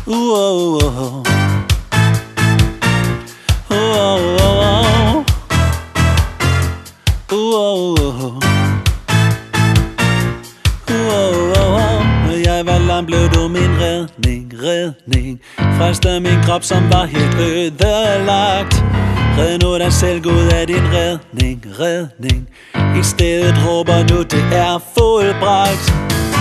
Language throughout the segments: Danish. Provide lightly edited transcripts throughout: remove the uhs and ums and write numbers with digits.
Jeg var lam, blev du min redning. Frelste min krop, som var helt ødelagt. Red nu dig selv, Gud, af din redning. I stedet råber nu, det er fuldbragt.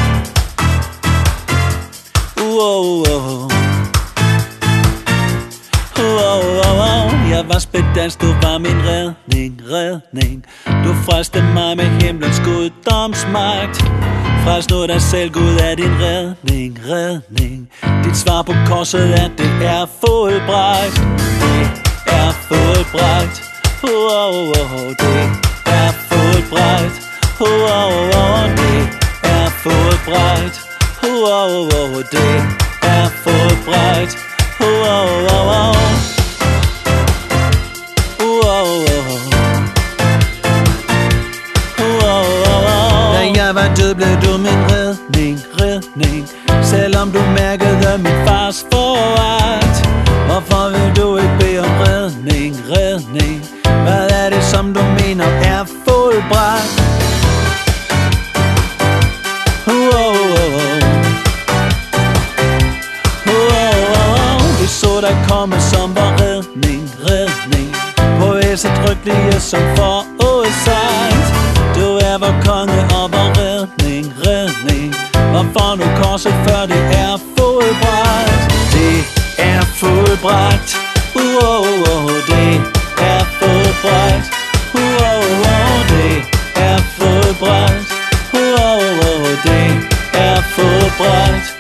Jeg var spædans, du var min redning. Du frelste mig med himlens guddomsmagt. Frels nu dig selv, Gud, af din redning. Dit svar på korset er, det er fuldbragt. Det er fuldbragt. Det er fuldbragt. Det er fuldbragt. Det er fuldbragt. Da jeg var død, blev du min redning. Selvom du mærkede min fars foragt. Hvorfor vil du ikke bede om redning? Hvad er det, som du mener er fuldbragt? Vi så dig komme, som var redning. På æseltrykkelige som forudsagt. Du er vor konge og vor redning. Hvorfor nu korset, før det er fuldbragt? Det er fuldbragt. Det er fuldbragt. Det er fuldbragt. Det er fuldbragt.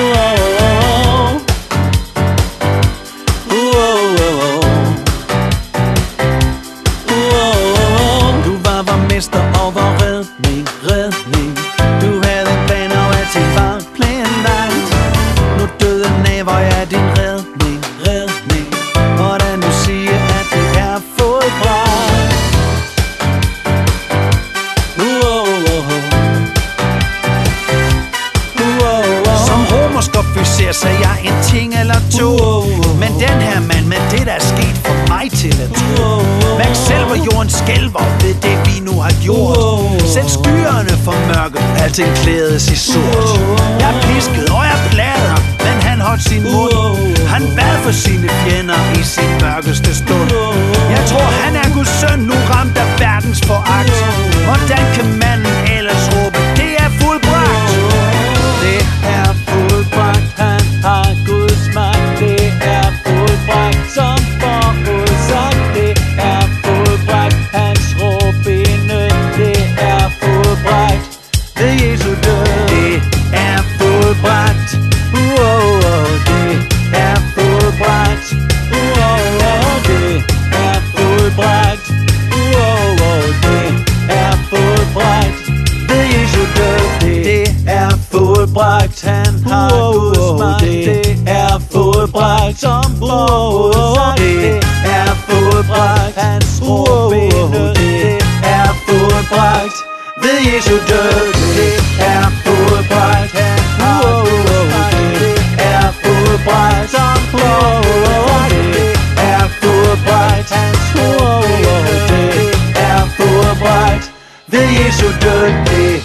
Du var vor mester og vor redning. Du havde en plan, og alting var planlagt. Nu døden af, hvor er din redning. Hvordan du siger, at det er fuldbragt. Som romersk officer sagde jeg en ting eller to. Men den her mand med det, der er sket, for mig til at tro. Mærk selv, hvor jorden skælver ved det, vi nu har gjort. Selv skyerne for mørket, alting klædes i sort. Jeg er pisket, og jeg plagede ham, men han holdt sin mund. Han bad for sine fjender i sin mørkeste stund. Jeg tror, han er Guds søn, nu ramt af verdens foragt. Hvordan kan manden ellers råbe, det er fuldbragt? Det er fuldbragt, han har Guds magt. Det er fuldbragt, som forudsagt. Det er fuldbragt, hans råb i nød. Det er fuldbragt ved Jesu død. Det er fuldbragt. Det er fuldbragt. Det er fuldbragt. Det er fuldbragt ved Jesu død. Det er fuldbragt, han har Guds magt. Det er fuldbragt, som forudsagt. Det er fuldbragt, hans råb i nød. Det er fuldbragt ved Jesu død. Det er fuldbragt, han har Guds magt. Det er fuldbragt, som forudsagt. Det er fuldbragt, hans råb i nød. Det er fuldbragt ved Jesu død.